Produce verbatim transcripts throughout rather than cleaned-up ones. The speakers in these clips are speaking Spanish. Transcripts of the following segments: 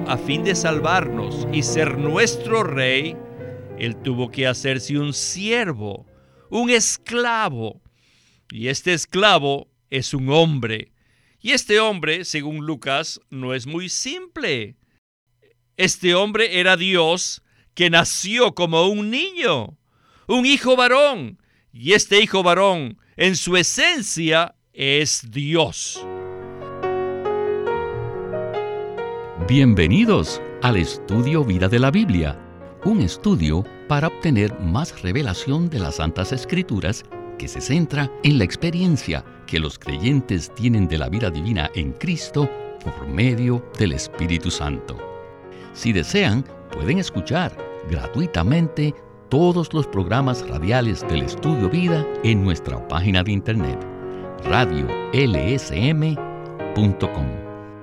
a fin de salvarnos y ser nuestro rey, Él tuvo que hacerse un siervo, un esclavo. Y este esclavo es un hombre. Y este hombre, según Lucas, no es muy simple. Este hombre era Dios que nació como un niño, un hijo varón. Y este hijo varón, en su esencia, es Dios. Bienvenidos al Estudio Vida de la Biblia, un estudio para obtener más revelación de las Santas Escrituras que se centra en la experiencia que los creyentes tienen de la vida divina en Cristo por medio del Espíritu Santo. Si desean, pueden escuchar gratuitamente todos los programas radiales del Estudio Vida en nuestra página de internet, radio l s m punto com.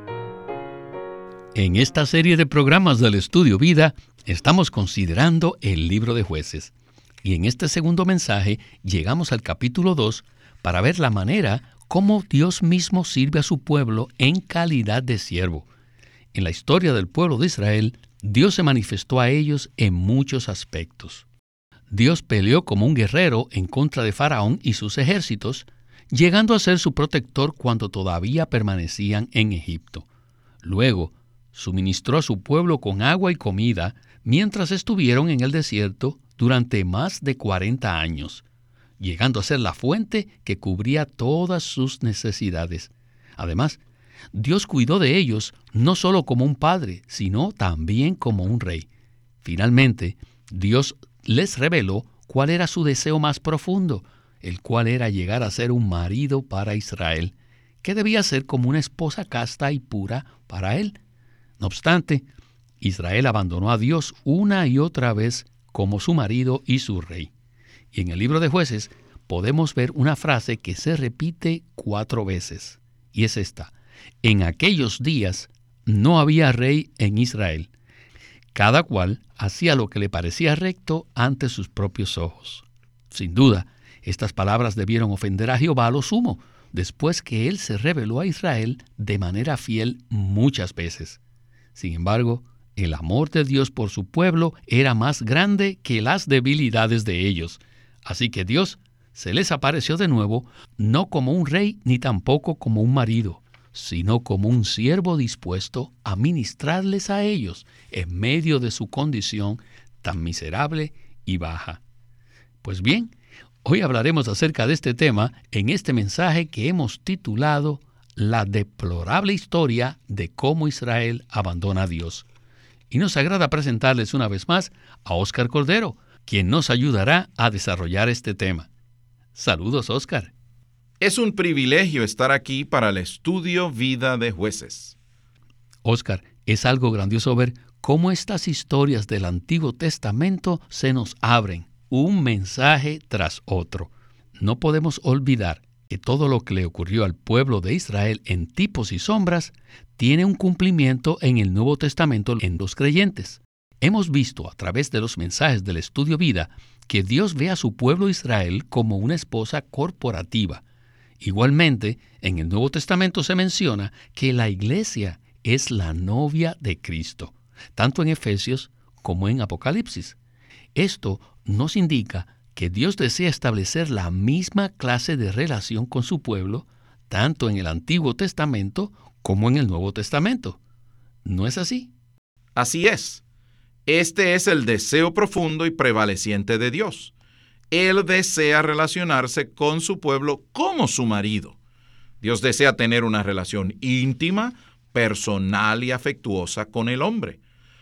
En esta serie de programas del Estudio Vida, estamos considerando el libro de Jueces. Y en este segundo mensaje llegamos al capítulo dos para ver la manera como Dios mismo sirve a su pueblo en calidad de siervo. En la historia del pueblo de Israel, Dios se manifestó a ellos en muchos aspectos. Dios peleó como un guerrero en contra de Faraón y sus ejércitos, llegando a ser su protector cuando todavía permanecían en Egipto. Luego, suministró a su pueblo con agua y comida mientras estuvieron en el desierto durante más de cuarenta años, llegando a ser la fuente que cubría todas sus necesidades. Además, Dios cuidó de ellos no solo como un padre, sino también como un rey. Finalmente, Dios les reveló cuál era su deseo más profundo, el cual era llegar a ser un marido para Israel, que debía ser como una esposa casta y pura para él. No obstante, Israel abandonó a Dios una y otra vez como su marido y su rey. Y en el libro de Jueces podemos ver una frase que se repite cuatro veces, y es esta: en aquellos días no había rey en Israel. Cada cual hacía lo que le parecía recto ante sus propios ojos. Sin duda, estas palabras debieron ofender a Jehová a lo sumo, después que él se reveló a Israel de manera fiel muchas veces. Sin embargo, el amor de Dios por su pueblo era más grande que las debilidades de ellos. Así que Dios se les apareció de nuevo, no como un rey ni tampoco como un marido, sino como un siervo dispuesto a ministrarles a ellos en medio de su condición tan miserable y baja. Pues bien, hoy hablaremos acerca de este tema en este mensaje que hemos titulado La deplorable historia de cómo Israel abandona a Dios. Y nos agrada presentarles una vez más a Óscar Cordero, quien nos ayudará a desarrollar este tema. Saludos, Óscar. Es un privilegio estar aquí para el Estudio Vida de Jueces. Óscar, es algo grandioso ver cómo estas historias del Antiguo Testamento se nos abren, un mensaje tras otro. No podemos olvidar que todo lo que le ocurrió al pueblo de Israel en tipos y sombras tiene un cumplimiento en el Nuevo Testamento en los creyentes. Hemos visto a través de los mensajes del Estudio Vida que Dios ve a su pueblo Israel como una esposa corporativa. Igualmente, en el Nuevo Testamento se menciona que la iglesia es la novia de Cristo, tanto en Efesios como en Apocalipsis. Esto nos indica que Dios desea establecer la misma clase de relación con su pueblo, tanto en el Antiguo Testamento como en el Nuevo Testamento. ¿No es así? Así es. Este es el deseo profundo y prevaleciente de Dios. Él desea relacionarse con su pueblo como su marido. Dios desea tener una relación íntima, personal y afectuosa con el hombre.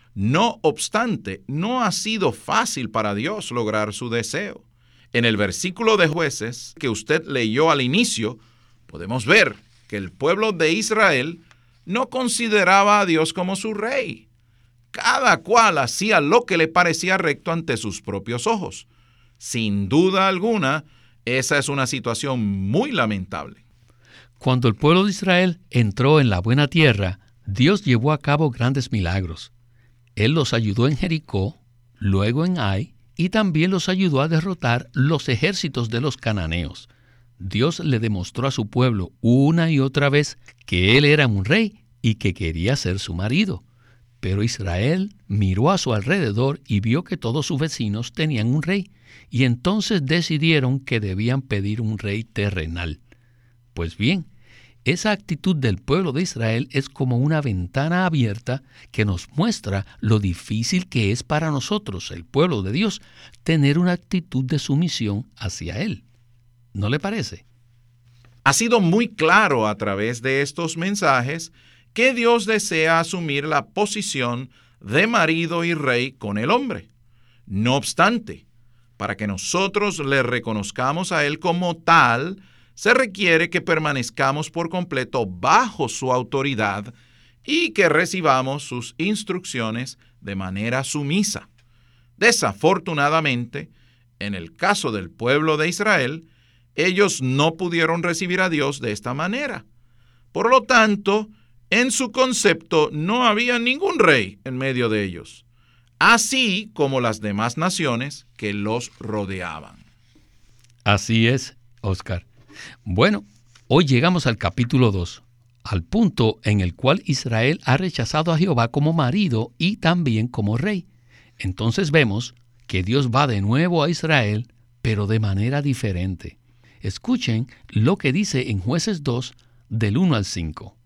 No obstante, no ha sido fácil para Dios lograr su deseo. En el versículo de Jueces que usted leyó al inicio, podemos ver que el pueblo de Israel no consideraba a Dios como su rey. Cada cual hacía lo que le parecía recto ante sus propios ojos. Sin duda alguna, esa es una situación muy lamentable. Cuando el pueblo de Israel entró en la buena tierra, Dios llevó a cabo grandes milagros. Él los ayudó en Jericó, luego en Ai, y también los ayudó a derrotar los ejércitos de los cananeos. Dios le demostró a su pueblo una y otra vez que Él era un rey y que quería ser su marido. Pero Israel miró a su alrededor y vio que todos sus vecinos tenían un rey, y entonces decidieron que debían pedir un rey terrenal. Pues bien, esa actitud del pueblo de Israel es como una ventana abierta que nos muestra lo difícil que es para nosotros, el pueblo de Dios, tener una actitud de sumisión hacia Él. ¿No le parece? Ha sido muy claro a través de estos mensajes que Dios desea asumir la posición de marido y rey con el hombre. No obstante, para que nosotros le reconozcamos a Él como tal, se requiere que permanezcamos por completo bajo su autoridad y que recibamos sus instrucciones de manera sumisa. Desafortunadamente, en el caso del pueblo de Israel, ellos no pudieron recibir a Dios de esta manera. Por lo tanto, en su concepto no había ningún rey en medio de ellos, así como las demás naciones que los rodeaban. Así es, Oscar. Bueno, hoy llegamos al capítulo dos, al punto en el cual Israel ha rechazado a Jehová como marido y también como rey. Entonces vemos que Dios va de nuevo a Israel, pero de manera diferente. Escuchen lo que dice en Jueces dos, del uno al cinco.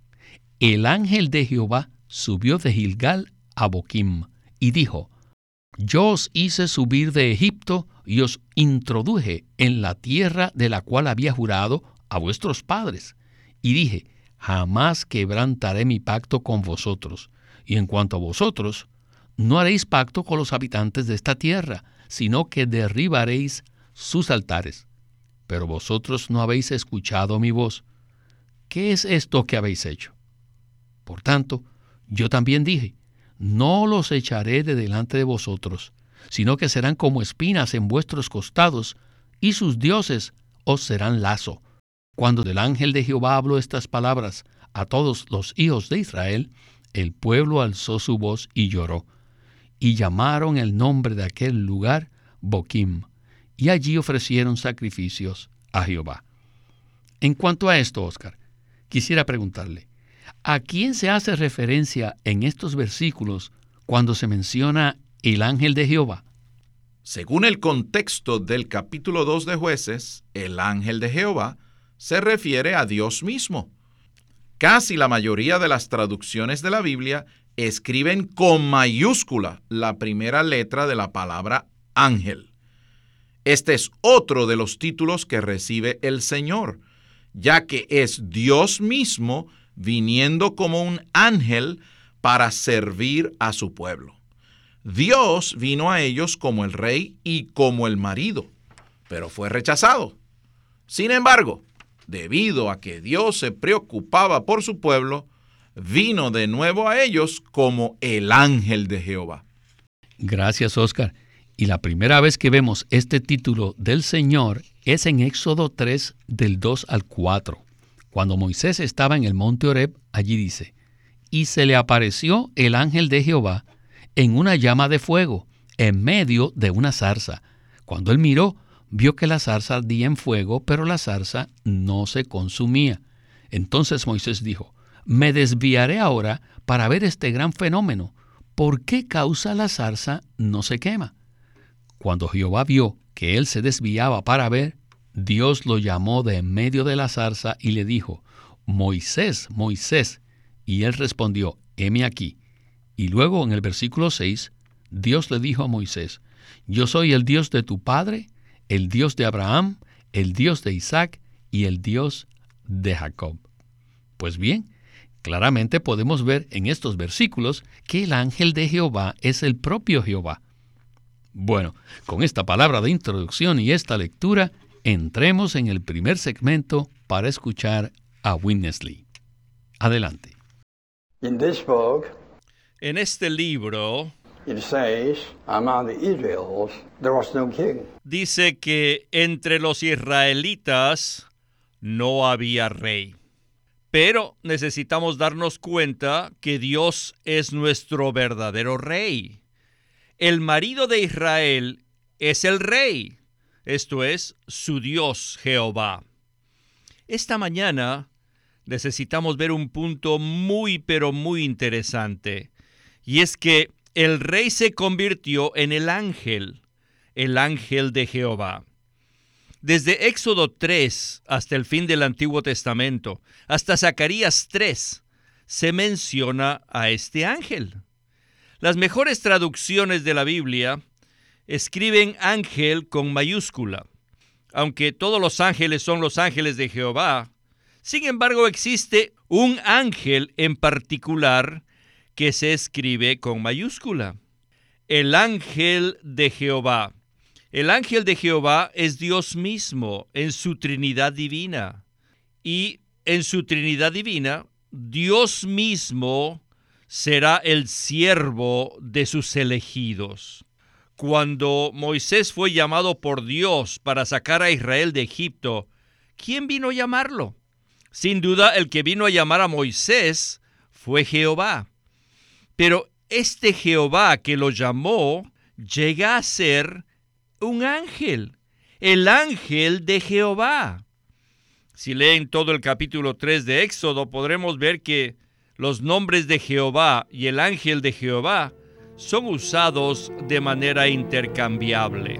El ángel de Jehová subió de Gilgal a Boquim y dijo: Yo os hice subir de Egipto y os introduje en la tierra de la cual había jurado a vuestros padres. Y dije: Jamás quebrantaré mi pacto con vosotros. Y en cuanto a vosotros, no haréis pacto con los habitantes de esta tierra, sino que derribaréis sus altares. Pero vosotros no habéis escuchado mi voz. ¿Qué es esto que habéis hecho? Por tanto, yo también dije: No los echaré de delante de vosotros, sino que serán como espinas en vuestros costados, y sus dioses os serán lazo. Cuando el ángel de Jehová habló estas palabras a todos los hijos de Israel, el pueblo alzó su voz y lloró, y llamaron el nombre de aquel lugar Boquim, y allí ofrecieron sacrificios a Jehová. En cuanto a esto, Oscar, quisiera preguntarle, ¿a quién se hace referencia en estos versículos cuando se menciona el ángel de Jehová? Según el contexto del capítulo dos de Jueces, el ángel de Jehová se refiere a Dios mismo. Casi la mayoría de las traducciones de la Biblia escriben con mayúscula la primera letra de la palabra ángel. Este es otro de los títulos que recibe el Señor, ya que es Dios mismo viniendo como un ángel para servir a su pueblo. Dios vino a ellos como el rey y como el marido, pero fue rechazado. Sin embargo, debido a que Dios se preocupaba por su pueblo, vino de nuevo a ellos como el ángel de Jehová. Gracias, Oscar. Y la primera vez que vemos este título del Señor es en Éxodo tres, del dos al cuatro. Cuando Moisés estaba en el monte Horeb, allí dice: Y se le apareció el ángel de Jehová en una llama de fuego, en medio de una zarza. Cuando él miró, vio que la zarza ardía en fuego, pero la zarza no se consumía. Entonces Moisés dijo: Me desviaré ahora para ver este gran fenómeno. ¿Por qué causa la zarza no se quema? Cuando Jehová vio que él se desviaba para ver, Dios lo llamó de en medio de la zarza y le dijo: Moisés, Moisés. Y él respondió: heme aquí. Y luego en el versículo seis, Dios le dijo a Moisés: Yo soy el Dios de tu padre, el Dios de Abraham, el Dios de Isaac y el Dios de Jacob. Pues bien, claramente podemos ver en estos versículos que el ángel de Jehová es el propio Jehová. Bueno, con esta palabra de introducción y esta lectura, entremos en el primer segmento para escuchar a Witness Lee. Adelante. In this book, En este libro it says, among the Israelites, there was no king. dice que entre los israelitas no había rey. Pero necesitamos darnos cuenta que Dios es nuestro verdadero rey. El marido de Israel es el rey, esto es, su Dios Jehová. Esta mañana necesitamos ver un punto muy pero muy interesante, Y es que el rey se convirtió en el ángel, el ángel de Jehová. Desde Éxodo tres hasta el fin del Antiguo Testamento, hasta Zacarías tres, se menciona a este ángel. Las mejores traducciones de la Biblia escriben ángel con mayúscula. Aunque todos los ángeles son los ángeles de Jehová, sin embargo existe un ángel en particular que se escribe con mayúscula. El ángel de Jehová. El ángel de Jehová es Dios mismo en su Trinidad divina. Y en su Trinidad divina, Dios mismo será el siervo de sus elegidos. Cuando Moisés fue llamado por Dios para sacar a Israel de Egipto, ¿quién vino a llamarlo? Sin duda, el que vino a llamar a Moisés fue Jehová. Pero este Jehová que lo llamó llega a ser un ángel, el ángel de Jehová. Si leen todo el capítulo tres de Éxodo, podremos ver que los nombres de Jehová y el ángel de Jehová son usados de manera intercambiable.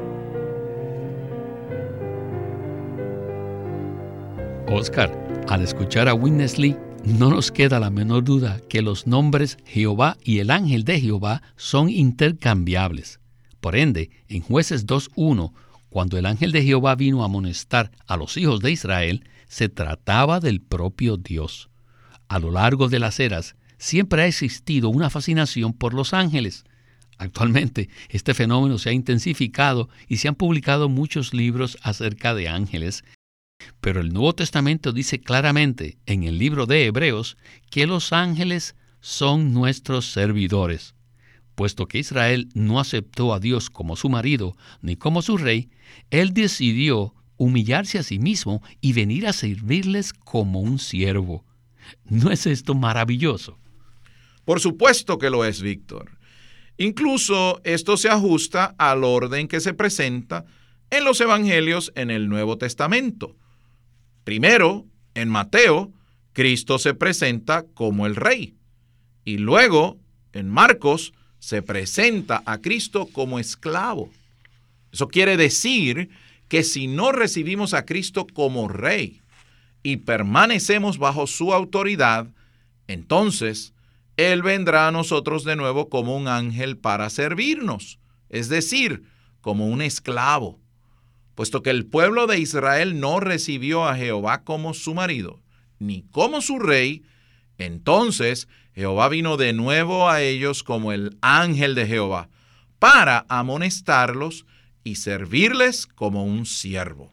Oscar, al escuchar a Witness Lee, no nos queda la menor duda que los nombres Jehová y el ángel de Jehová son intercambiables. Por ende, en Jueces dos uno, cuando el ángel de Jehová vino a amonestar a los hijos de Israel, se trataba del propio Dios. A lo largo de las eras, siempre ha existido una fascinación por los ángeles. Actualmente, este fenómeno se ha intensificado y se han publicado muchos libros acerca de ángeles. Pero el Nuevo Testamento dice claramente en el libro de Hebreos que los ángeles son nuestros servidores. Puesto que Israel no aceptó a Dios como su marido ni como su rey, él decidió humillarse a sí mismo y venir a servirles como un siervo. ¿No es esto maravilloso? Por supuesto que lo es, Víctor. Incluso esto se ajusta al orden que se presenta en los evangelios en el Nuevo Testamento. Primero, en Mateo, Cristo se presenta como el Rey. Y luego, en Marcos, se presenta a Cristo como esclavo. Eso quiere decir que si no recibimos a Cristo como Rey y permanecemos bajo su autoridad, entonces Él vendrá a nosotros de nuevo como un ángel para servirnos, es decir, como un esclavo. Puesto que el pueblo de Israel no recibió a Jehová como su marido, ni como su rey, entonces Jehová vino de nuevo a ellos como el ángel de Jehová, para amonestarlos y servirles como un siervo.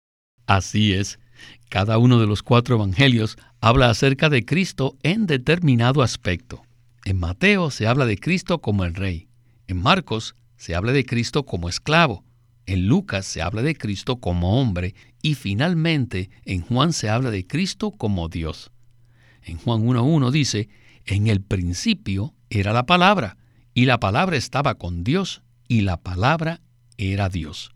Así es. Cada uno de los cuatro evangelios habla acerca de Cristo en determinado aspecto. En Mateo se habla de Cristo como el Rey. En Marcos se habla de Cristo como esclavo. En Lucas se habla de Cristo como hombre. Y finalmente en Juan se habla de Cristo como Dios. En Juan uno uno dice, en el principio era la palabra, y la palabra estaba con Dios, y la palabra era Dios.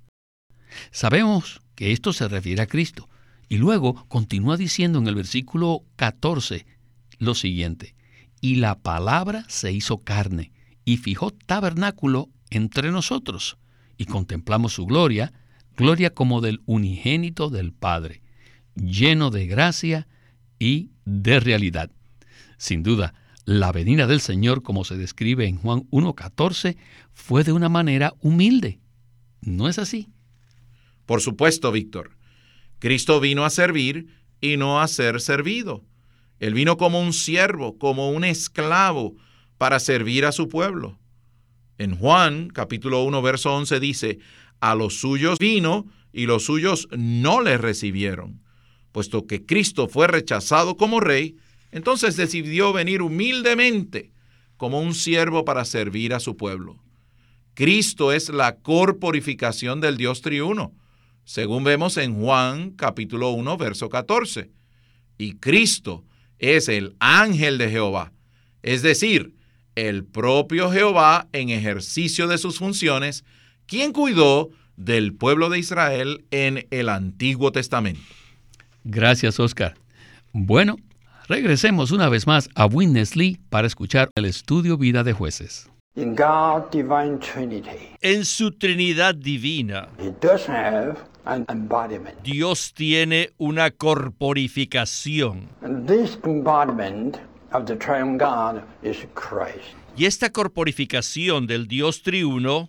Sabemos que esto se refiere a Cristo. Y luego continúa diciendo en el versículo catorce lo siguiente, y la palabra se hizo carne, y fijó tabernáculo entre nosotros, y contemplamos su gloria, gloria como del unigénito del Padre, lleno de gracia y de realidad. Sin duda, la venida del Señor, como se describe en Juan uno catorce, fue de una manera humilde. ¿No es así? Por supuesto, Víctor. Cristo vino a servir y no a ser servido. Él vino como un siervo, como un esclavo, para servir a su pueblo. En Juan, capítulo uno, verso once, dice, a los suyos vino y los suyos no le recibieron. Puesto que Cristo fue rechazado como rey, entonces decidió venir humildemente como un siervo para servir a su pueblo. Cristo es la corporificación del Dios triuno, según vemos en Juan capítulo uno, verso catorce. Y Cristo es el ángel de Jehová, es decir, el propio Jehová en ejercicio de sus funciones, quien cuidó del pueblo de Israel en el Antiguo Testamento. Gracias, Oscar. Bueno, Regresemos una vez más a Witness Lee para escuchar el estudio Vida de Jueces. In God's divine Trinity, En su Trinidad divina, He does have an embodiment. Dios tiene una corporificación. And this embodiment of the triune God is Christ. Y esta corporificación del Dios triuno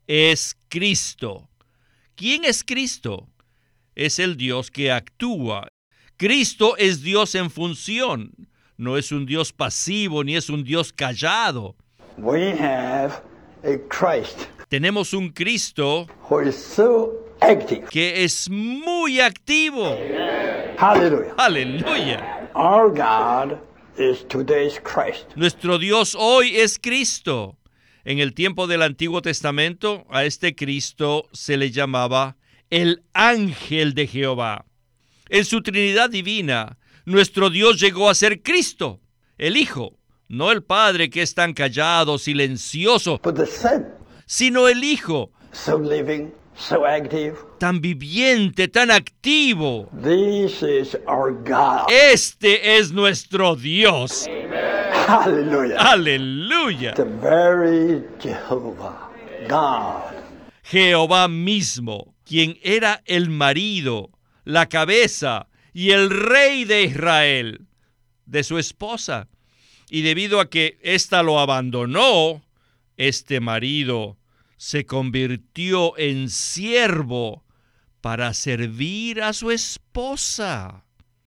es Cristo. ¿Quién es Cristo? Es el Dios que actúa. Cristo es Dios en función. No es un Dios pasivo ni es un Dios callado. We have a Christ Tenemos un Cristo who is so active. que es muy activo. Hallelujah. Aleluya. Our God is today's Christ. Nuestro Dios hoy es Cristo. En el tiempo del Antiguo Testamento, a este Cristo se le llamaba el ángel de Jehová. En su Trinidad divina, nuestro Dios llegó a ser Cristo, el Hijo, no el Padre que es tan callado, silencioso, But the Son, sino el Hijo, so living, so active. tan viviente, tan activo. This is our God. Este es nuestro Dios. Hallelujah. Aleluya. The very Jehovah, God. Jehová mismo, quien era el marido, la cabeza y el rey de Israel, de su esposa. Y debido a que ésta lo abandonó, este marido se convirtió en siervo para servir a su esposa.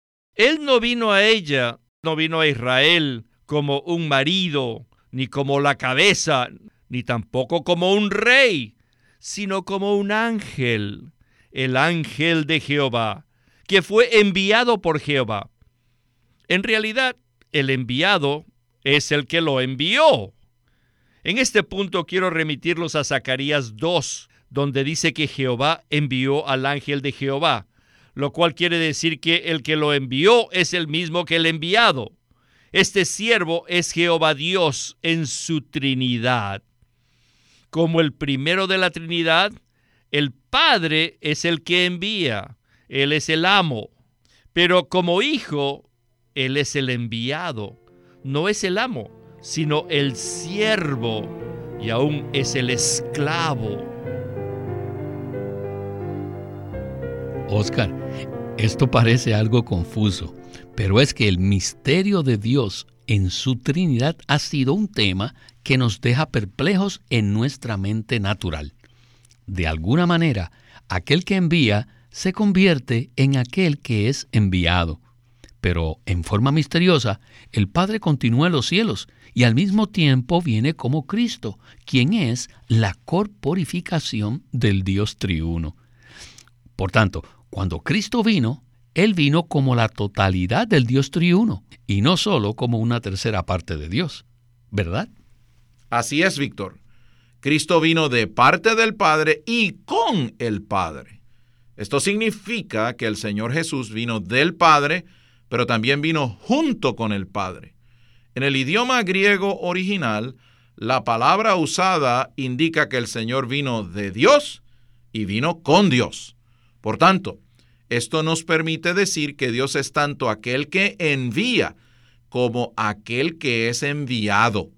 Él no vino a ella, no vino a Israel como un marido, ni como la cabeza, ni tampoco como un rey, sino como un ángel, el ángel de Jehová, que fue enviado por Jehová. En realidad, el enviado es el que lo envió. En este punto quiero remitirlos a Zacarías dos, donde dice que Jehová envió al ángel de Jehová, lo cual quiere decir que el que lo envió es el mismo que el enviado. Este siervo es Jehová Dios en su Trinidad. Como el primero de la Trinidad, el Padre es el que envía, Él es el amo. Pero como hijo, Él es el enviado. No es el amo, sino el siervo, y aún es el esclavo. Oscar, esto parece algo confuso, pero es que el misterio de Dios en su Trinidad ha sido un tema que nos deja perplejos en nuestra mente natural. De alguna manera, aquel que envía se convierte en aquel que es enviado. Pero en forma misteriosa, el Padre continúa en los cielos y al mismo tiempo viene como Cristo, quien es la corporificación del Dios triuno. Por tanto, cuando Cristo vino, Él vino como la totalidad del Dios triuno y no solo como una tercera parte de Dios, ¿verdad? Así es, Víctor. Cristo vino de parte del Padre y con el Padre. Esto significa que el Señor Jesús vino del Padre, pero también vino junto con el Padre. En el idioma griego original, la palabra usada indica que el Señor vino de Dios y vino con Dios. Por tanto, esto nos permite decir que Dios es tanto aquel que envía como aquel que es enviado.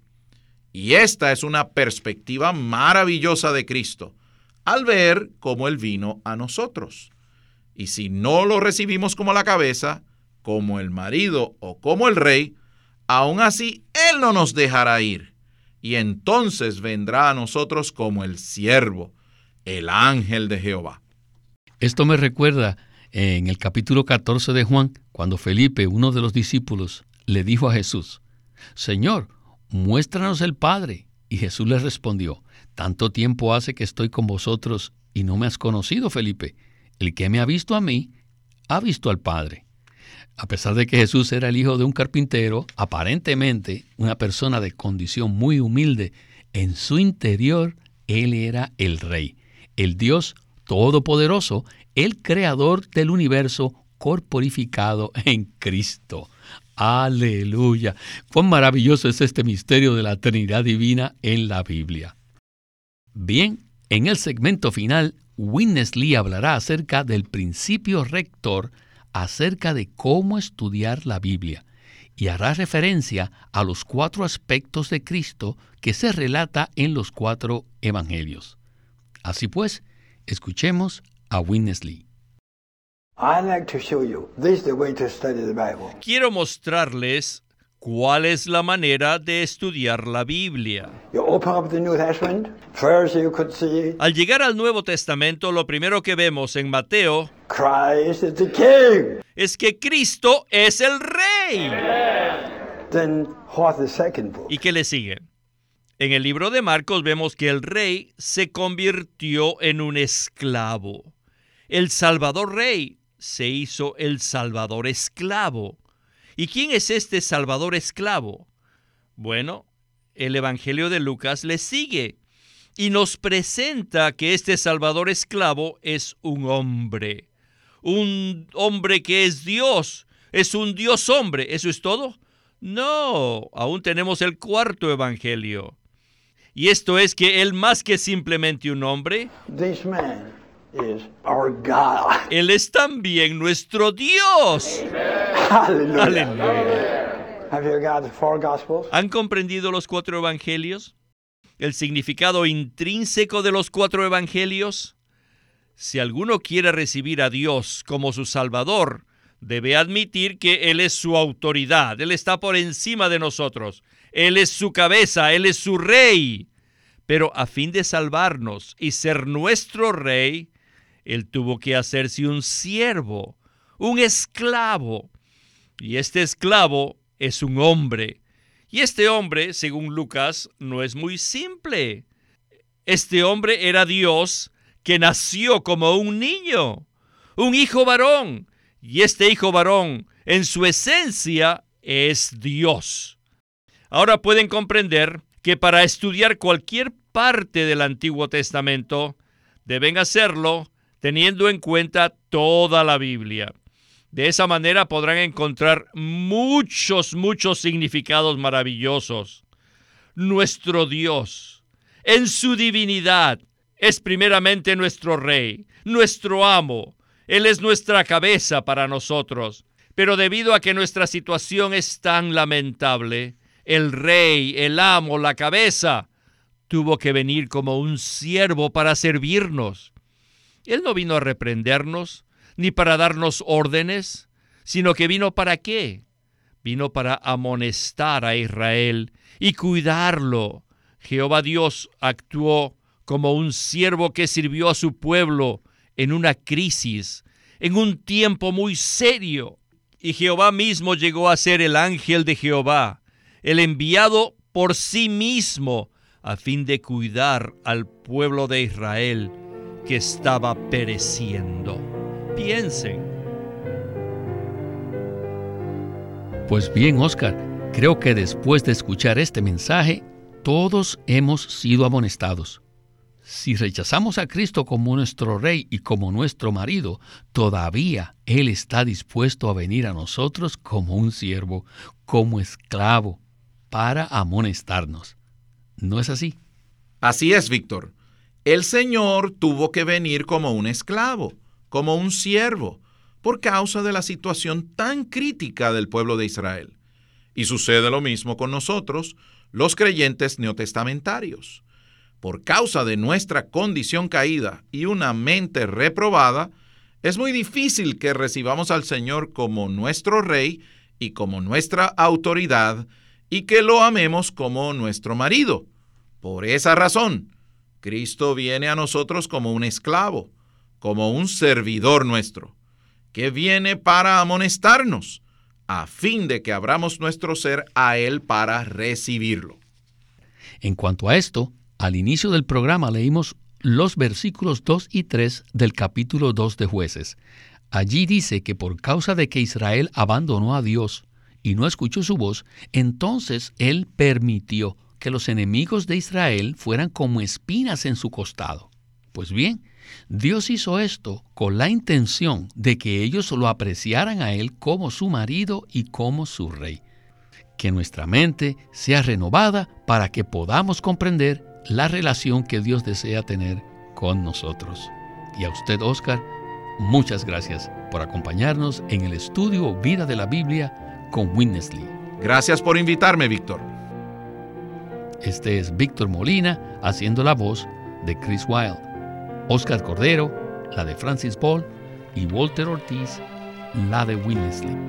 Y esta es una perspectiva maravillosa de Cristo, al ver cómo Él vino a nosotros. Y si no lo recibimos como la cabeza, como el marido o como el rey, aún así Él no nos dejará ir. Y entonces vendrá a nosotros como el siervo, el ángel de Jehová. Esto me recuerda en el capítulo catorce de Juan, cuando Felipe, uno de los discípulos, le dijo a Jesús: Señor, muéstranos el Padre. Y Jesús le respondió: tanto tiempo hace que estoy con vosotros y no me has conocido, Felipe. El que me ha visto a mí, ha visto al Padre. A pesar de que Jesús era el hijo de un carpintero, aparentemente una persona de condición muy humilde, en su interior Él era el Rey, el Dios Todopoderoso, el Creador del universo corporificado en Cristo. ¡Aleluya! ¡Cuán maravilloso es este misterio de la Trinidad Divina en la Biblia! Bien, en el segmento final, Witness Lee hablará acerca del principio rector, acerca de cómo estudiar la Biblia. y hará referencia a los cuatro aspectos de Cristo que se relata en los cuatro evangelios. Así pues, escuchemos a Witness Lee. I'd like to show you. This is the way to study the Bible. Quiero mostrarles cuál es la manera de estudiar la Biblia. You open up the New Testament. First you could see Al llegar al Nuevo Testamento, lo primero que vemos en Mateo Christ is the King. es que Cristo es el Rey. Then what's the second book? ¿Y qué le sigue? En el libro de Marcos vemos que el Rey se convirtió en un esclavo. El Salvador Rey se hizo el Salvador esclavo. ¿Y quién es este Salvador esclavo? Bueno, el Evangelio de Lucas le sigue y nos presenta que este Salvador esclavo es un hombre. Un hombre que es Dios. Es un Dios hombre. ¿Eso es todo? No, aún tenemos el cuarto Evangelio. Y esto es que él, más que simplemente un hombre, This man is our God. él es también nuestro Dios. Hallelujah. Aleluya. Have you got the four Gospels? ¿Han comprendido los cuatro evangelios? ¿El significado intrínseco de los cuatro evangelios? Si alguno quiere recibir a Dios como su Salvador, debe admitir que Él es su autoridad. Él está por encima de nosotros. Él es su cabeza, Él es su Rey. Pero a fin de salvarnos y ser nuestro Rey, Él tuvo que hacerse un siervo, un esclavo. Y este esclavo es un hombre. Y este hombre, según Lucas, no es muy simple. Este hombre era Dios que nació como un niño, un hijo varón. Y este hijo varón, en su esencia, es Dios. Ahora pueden comprender que para estudiar cualquier parte del Antiguo Testamento, deben hacerlo teniendo en cuenta toda la Biblia. De esa manera podrán encontrar muchos, muchos significados maravillosos. Nuestro Dios, en su divinidad, es primeramente nuestro Rey, nuestro amo. Él es nuestra cabeza para nosotros. Pero debido a que nuestra situación es tan lamentable, el Rey, el amo, la cabeza, tuvo que venir como un siervo para servirnos. Él no vino a reprendernos, ni para darnos órdenes, sino que vino ¿para qué? Vino para amonestar a Israel y cuidarlo. Jehová Dios actuó como un siervo que sirvió a su pueblo en una crisis, en un tiempo muy serio. Y Jehová mismo llegó a ser el ángel de Jehová, el enviado por sí mismo, a fin de cuidar al pueblo de Israel que estaba pereciendo. Piensen. Pues bien, Oscar, creo que después de escuchar este mensaje, todos hemos sido amonestados. Si rechazamos a Cristo como nuestro Rey y como nuestro marido, todavía Él está dispuesto a venir a nosotros como un siervo, como esclavo, para amonestarnos. ¿No es así? Así es, Víctor. El Señor tuvo que venir como un esclavo, como un siervo, por causa de la situación tan crítica del pueblo de Israel. Y sucede lo mismo con nosotros, los creyentes neotestamentarios. Por causa de nuestra condición caída y una mente reprobada, es muy difícil que recibamos al Señor como nuestro Rey y como nuestra autoridad y que lo amemos como nuestro marido. Por esa razón, Cristo viene a nosotros como un esclavo, como un servidor nuestro, que viene para amonestarnos, a fin de que abramos nuestro ser a Él para recibirlo. En cuanto a esto, al inicio del programa leímos los versículos dos y tres del capítulo dos de Jueces. Allí dice que por causa de que Israel abandonó a Dios y no escuchó su voz, entonces Él permitió que los enemigos de Israel fueran como espinas en su costado. Pues bien, Dios hizo esto con la intención de que ellos lo apreciaran a Él como su marido y como su Rey. Que nuestra mente sea renovada para que podamos comprender la relación que Dios desea tener con nosotros. Y a usted, Oscar, muchas gracias por acompañarnos en el estudio Vida de la Biblia con Witness Lee. Gracias por invitarme, Víctor. Este es Víctor Molina haciendo la voz de Chris Wilde, Oscar Cordero, la de Francis Ball, y Walter Ortiz, la de Witness Lee.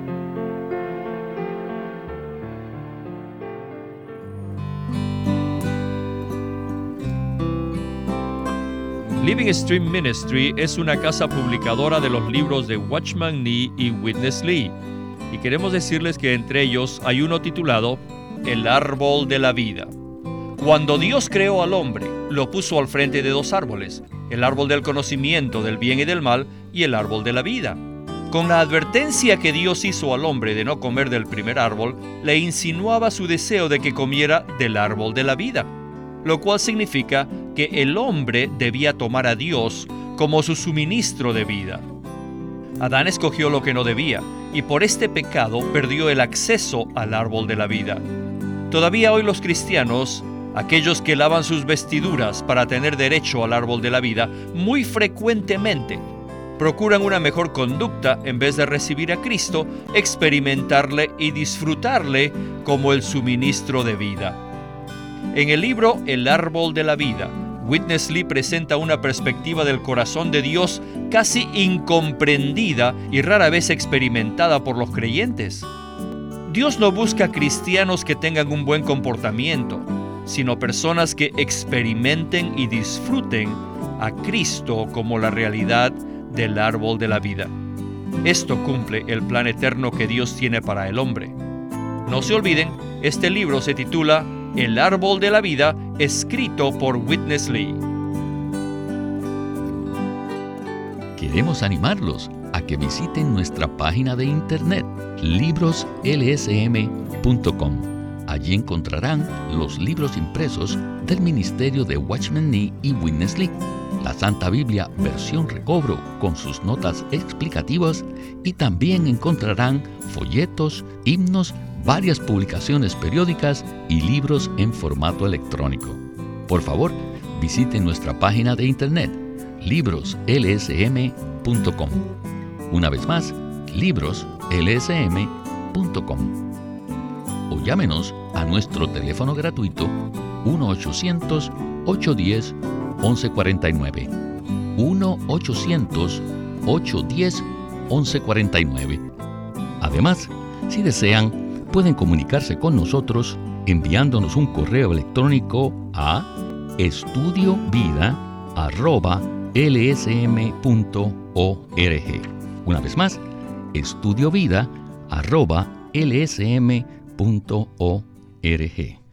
Living Stream Ministry es una casa publicadora de los libros de Watchman Nee y Witness Lee, y queremos decirles que entre ellos hay uno titulado El Árbol de la Vida. Cuando Dios creó al hombre, lo puso al frente de dos árboles, el árbol del conocimiento del bien y del mal y el árbol de la vida. Con la advertencia que Dios hizo al hombre de no comer del primer árbol, le insinuaba su deseo de que comiera del árbol de la vida, lo cual significa que el hombre debía tomar a Dios como su suministro de vida. Adán escogió lo que no debía, y por este pecado perdió el acceso al árbol de la vida. Todavía hoy los cristianos, aquellos que lavan sus vestiduras para tener derecho al árbol de la vida, muy frecuentemente procuran una mejor conducta en vez de recibir a Cristo, experimentarle y disfrutarle como el suministro de vida. En el libro El Árbol de la Vida, Witness Lee presenta una perspectiva del corazón de Dios casi incomprendida y rara vez experimentada por los creyentes. Dios no busca cristianos que tengan un buen comportamiento, sino personas que experimenten y disfruten a Cristo como la realidad del árbol de la vida. Esto cumple el plan eterno que Dios tiene para el hombre. No se olviden, este libro se titula El Árbol de la Vida, escrito por Witness Lee. Queremos animarlos a que visiten nuestra página de internet, libros l s m punto com. Allí encontrarán los libros impresos del ministerio de Watchman Nee y Witness Lee, la Santa Biblia versión recobro con sus notas explicativas, y también encontrarán folletos, himnos, varias publicaciones periódicas y libros en formato electrónico. Por favor, visiten nuestra página de internet, libros l s m punto com. Una vez más, libros l s m punto com. O llámenos a nuestro teléfono gratuito uno ochocientos, ochocientos diez, once cuarenta y nueve. uno ochocientos, ochocientos diez, once cuarenta y nueve. Además, si desean, pueden comunicarse con nosotros enviándonos un correo electrónico a estudiovida arroba l s m punto org. Una vez más, estudiovida arroba l s m punto org.